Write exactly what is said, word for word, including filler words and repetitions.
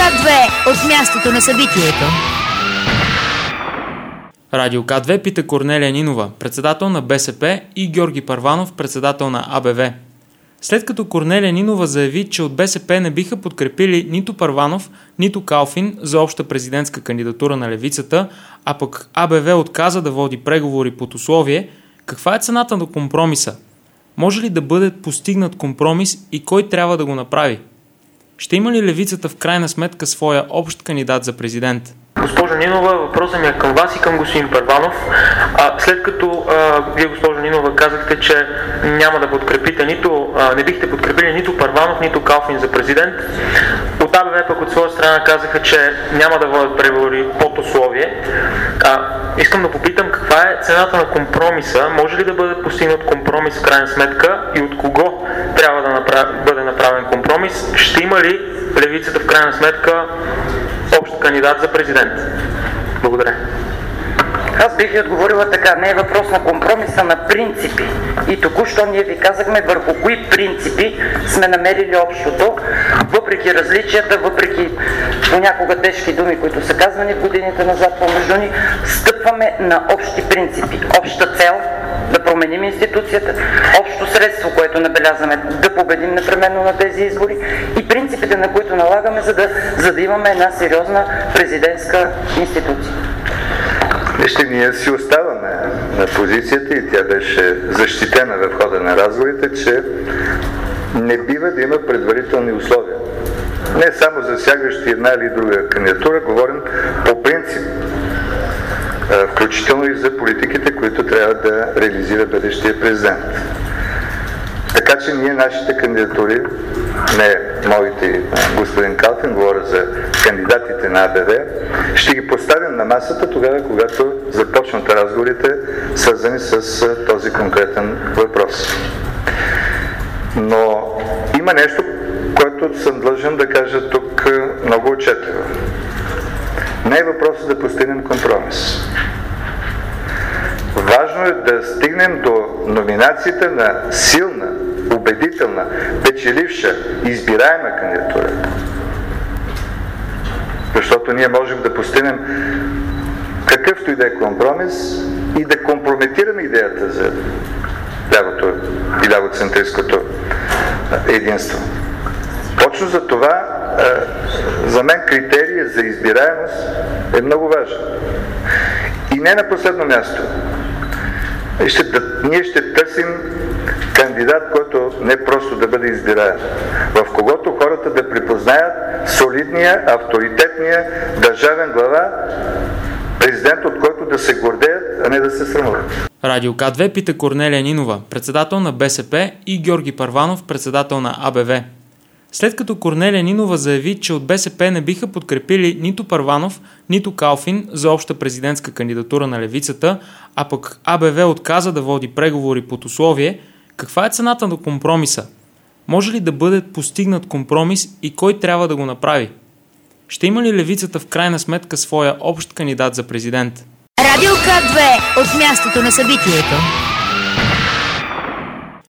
К две от мястото на събитието. Радио К две пита Корнелия Нинова, председател на БСП, и Георги Първанов, председател на А Б В. След като Корнелия Нинова заяви, че от БСП не биха подкрепили нито Първанов, нито Калфин за обща президентска кандидатура на левицата, а пък А Б В отказа да води преговори под условие, каква е цената на компромиса? Може ли да бъде постигнат компромис и кой трябва да го направи? Ще има ли левицата в крайна сметка своя общ кандидат за президент? Госпожо Нинова, въпросът ми е към вас и към господин Първанов. А, след като а, вие, госпожо Нинова, казахте, че няма да подкрепите нито, а, не бихте подкрепили нито Първанов, нито Калфин за президент, от А Б В пък от своя страна казаха, че няма да водят преговори под условие. А, искам да попитам каква е цената на компромиса, може ли да бъде постигнат компромис в крайна сметка и от кого трябва да направ... бъде направен компромис? Ще има ли левицата в крайна сметка общ кандидат за президент? Благодаря. Аз бих ви отговорила така. Не е въпрос на компромиса, на принципи. И току-що ние ви казахме върху кои принципи сме намерили общото, въпреки различията, въпреки понякога тежки думи, които са казвани в годините назад помежду ни, стъпваме на общи принципи. Обща цел да променим институцията, общо средство, което набелязваме да победим непременно на тези избори и принципите, на които налагаме, за да, за да имаме една сериозна президентска институция. Вижте, ние си оставаме на позицията и тя беше защитена в хода на разговорите, че не бива да има предварителни условия. Не само засягащи една или друга кандидатура, говорим по принцип, включително и за политиките, които трябва да реализира бъдещия президент. Така че ние нашите кандидатури, не моите, господин Калфин, говоря за кандидатите на А Б В, ще ги поставим на масата тогава, когато започнат разговорите, свързани с този конкретен въпрос. Но има нещо, което съм длъжен да кажа тук много отчетливо. Не е въпросът да постигнем компромис. Важно е да стигнем до номинацията на силна, убедителна, печеливша, избираема кандидатура. Защото ние можем да постигнем какъвто и да е компромис и да компрометираме идеята за лявото и лявоцентристското единство. Точно за това за мен критерия за избираемост е много важен. И не на последно място. Ще, да, ние ще търсим кандидат, който не просто да бъде избираем, в когото хората да припознаят солидния, авторитетния държавен глава, президент, от който да се гордеят, а не да се срамуват. Радио К две пита Корнелия Нинова, председател на БСП, и Георги Първанов, председател на А Б В. След като Корнелия Нинова заяви, че от БСП не биха подкрепили нито Първанов, нито Калфин за обща президентска кандидатура на левицата, а пък А Б В отказа да води преговори под условие, каква е цената на компромиса? Може ли да бъде постигнат компромис и кой трябва да го направи? Ще има ли левицата в крайна сметка своя общ кандидат за президент? Радио К две от мястото на събитието.